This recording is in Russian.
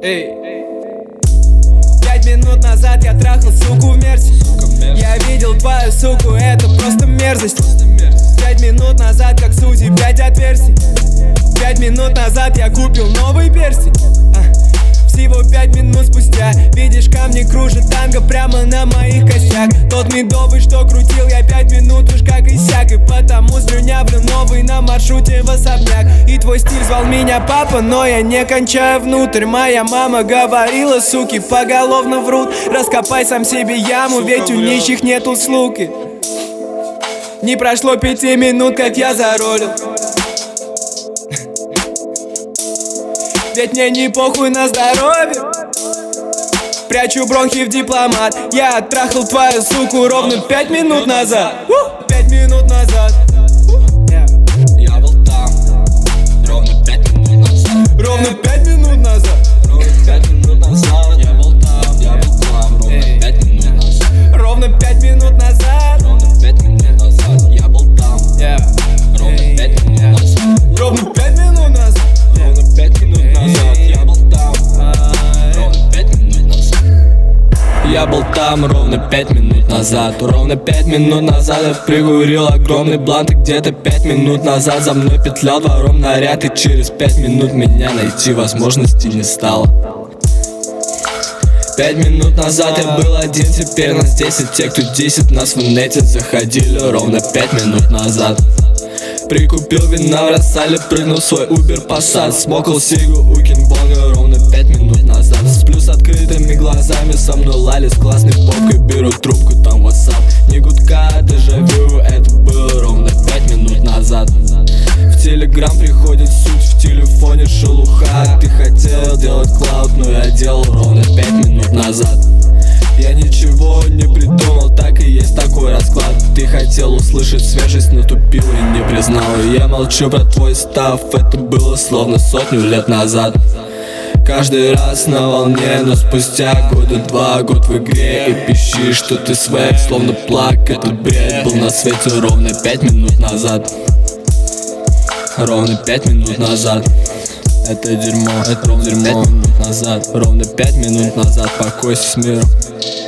Эй. 5 минут назад я трахал суку в мерсе. Я видел твою суку, это просто мерзость. 5 минут назад, как Сузи, 5 отверстий. 5 минут назад я купил новый перстень. Всего 5 минут спустя видишь, камни кружат танго прямо на моих костях. Тот медовый, что крутил я 5 минут уж как иссяк. И потому слюнявлю новый на маршруте в особняк. И твой стиль звал меня папа, но я не кончаю внутрь. Моя мама говорила, суки поголовно врут. Раскопай сам себе яму, ведь у нищих нету слуги. Не прошло 5 минут, как я заролил. Ведь мне не похуй на здоровье. Прячу бронхи в дипломат. Я оттрахал твою суку ровно 5 минут назад. 5 минут назад. Я был там ровно 5 минут назад. Ровно 5 минут назад. Ровно 5 минут назад. Я был там, я был там. Ровно 5 минут назад. Ровно 5 минут назад. Ровно 5 минут назад. Я был там. Ровно 5 минут назад. Ровно 5 минут назад. Ровно 5 минут назад. Я был там. Ровно 5 минут назад. Я был там ровно 5 минут назад. Ровно 5 минут назад я прикурил огромный блант. И где-то 5 минут назад за мной петлял двором наряд. И через 5 минут меня найти возможности не стало. 5 минут назад я был один, теперь нас 10. Те, кто 10 нас в инете заходили ровно 5 минут назад. Прикупил вина в Рассале, прыгнул в свой Uber Passat. Смокал сигу у Кингбонга ровно 5 минут назад. Сплю с открытыми глазами, со мной лали с классной попкой. Беру трубку, там WhatsApp, не гудка, дежавю. Это было ровно 5 минут назад. В Телеграм приходит суть, в телефоне шелуха. Ты хотел делать клауд, но я делал ровно 5 минут назад. Я ничего не придумал, так и есть такой расклад. Ты хотел услышать свежесть, но тупил и не признал. Я молчу про твой став, это было словно 100 лет назад. Каждый раз на волне, но спустя года 2, год в игре. И пищишь, что ты свек, словно плак. Этот бред был на свете ровно 5 минут назад. Ровно 5 минут назад. Это дерьмо, это ровно 5 минут назад. Ровно 5 минут назад, покойся с миром.